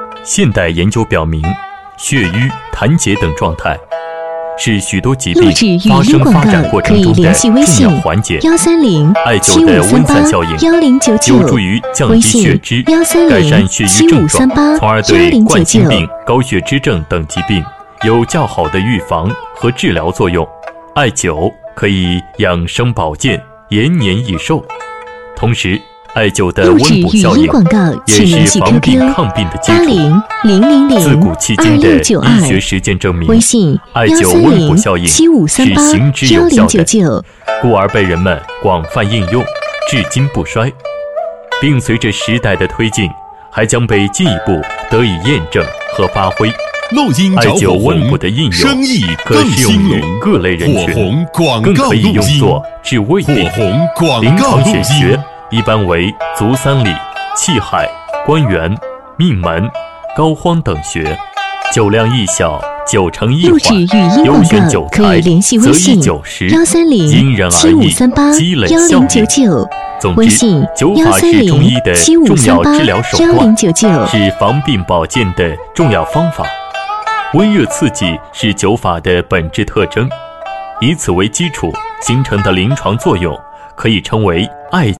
现代研究表明，血瘀、痰结等状态是许多疾病发生发展过程中的重要环节。艾灸的温散效应有助于降低血脂，改善血瘀症状，从而对冠心病、高血脂症等疾病有较好的预防和治疗作用。艾灸可以养生保健、延年益寿，同时艾灸的温补效应也是防病抗病的基础。自古迄今的医学实践证明，艾灸温补效应是行之有效的，故而被人们广泛应用，至今不衰，并随着时代的推进，还将被进一步得以验证和发挥。艾灸温补的应用可适用于各类人群，更可以用作治胃病。临床选穴一般为足三里、气海、关元、命门、膏肓等穴，灸量易小，灸成易缓，优选灸材，择宜灸时，因人而异，积累效应。总之，灸法是中医的重要治疗手段，是防病保健的重要方法。温热刺激是灸法的本质特征，以此为基础形成的临床作用，可以称为艾